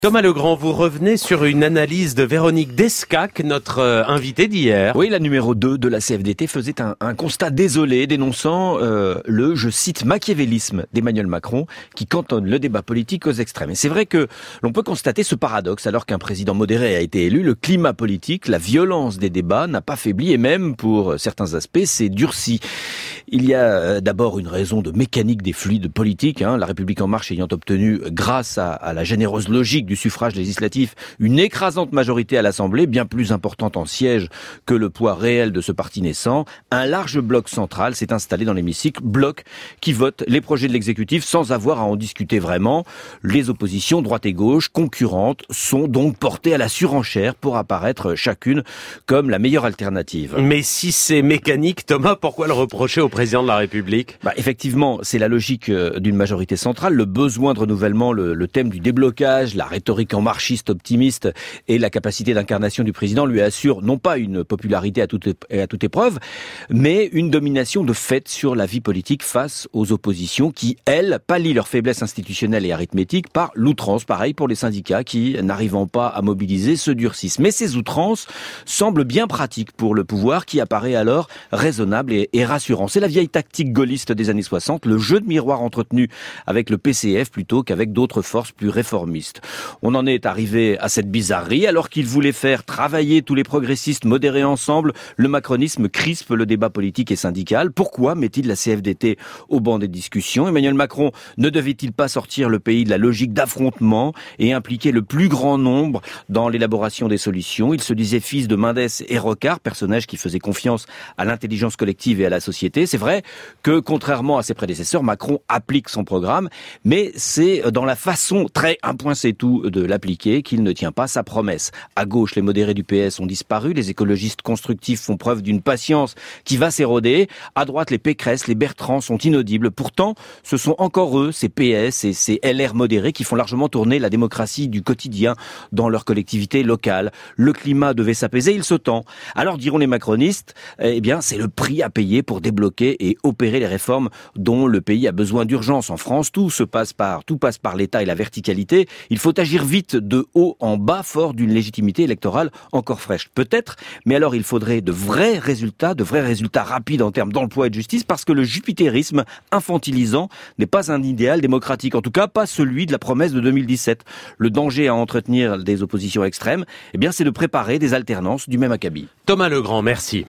Thomas Legrand, vous revenez sur une analyse de Véronique Descaq, notre invitée d'hier. Oui, la numéro 2 de la CFDT faisait un constat désolé dénonçant le, je cite, machiavélisme d'Emmanuel Macron qui cantonne le débat politique aux extrêmes. Et c'est vrai que l'on peut constater ce paradoxe. Alors qu'un président modéré a été élu, le climat politique, la violence des débats n'a pas faibli et même, pour certains aspects, s'est durci. Il y a d'abord une raison de mécanique des fluides politiques. La République En Marche ayant obtenu, grâce à la généreuse logique du suffrage législatif, une écrasante majorité à l'Assemblée, bien plus importante en sièges que le poids réel de ce parti naissant. Un large bloc central s'est installé dans l'hémicycle, bloc qui vote les projets de l'exécutif sans avoir à en discuter vraiment. Les oppositions, droite et gauche, concurrentes, sont donc portées à la surenchère pour apparaître chacune comme la meilleure alternative. Mais si c'est mécanique, Thomas, pourquoi le reprocher au président de la République ? Effectivement, c'est la logique d'une majorité centrale, le besoin de renouvellement, le thème du déblocage, la rhétorique enmarchiste optimiste et la capacité d'incarnation du président lui assurent non pas une popularité à toute épreuve, mais une domination de fait sur la vie politique face aux oppositions qui, elles, pallient leur faiblesse institutionnelle et arithmétique par l'outrance. Pareil pour les syndicats qui, n'arrivant pas à mobiliser, se durcissent. Mais ces outrances semblent bien pratiques pour le pouvoir qui apparaît alors raisonnable et rassurant. C'est la vieille tactique gaulliste des années 60, le jeu de miroir entretenu avec le PCF plutôt qu'avec d'autres forces plus réformistes. On en est arrivé à cette bizarrerie. Alors qu'il voulait faire travailler tous les progressistes modérés ensemble, le macronisme crispe le débat politique et syndical. Pourquoi met-il la CFDT au banc des discussions ? Emmanuel Macron ne devait-il pas sortir le pays de la logique d'affrontement et impliquer le plus grand nombre dans l'élaboration des solutions ? Il se disait fils de Mendès et Rocard, personnages qui faisaient confiance à l'intelligence collective et à la société. C'est vrai que, contrairement à ses prédécesseurs, Macron applique son programme, mais c'est dans la façon très un point c'est tout de l'appliquer qu'il ne tient pas sa promesse. À gauche, les modérés du PS ont disparu, les écologistes constructifs font preuve d'une patience qui va s'éroder. À droite, les Pécresse, les Bertrand sont inaudibles. Pourtant, ce sont encore eux, ces PS et ces LR modérés, qui font largement tourner la démocratie du quotidien dans leur collectivité locale. Le climat devait s'apaiser, il se tend. Alors diront les macronistes, c'est le prix à payer pour débloquer et opérer les réformes dont le pays a besoin d'urgence. En France, tout passe par l'État et la verticalité. Il faut agir vite, de haut en bas, fort d'une légitimité électorale encore fraîche. Peut-être, mais alors il faudrait de vrais résultats rapides en termes d'emploi et de justice, parce que le jupitérisme infantilisant n'est pas un idéal démocratique, en tout cas pas celui de la promesse de 2017. Le danger à entretenir des oppositions extrêmes, c'est de préparer des alternances du même acabit. Thomas Legrand, merci.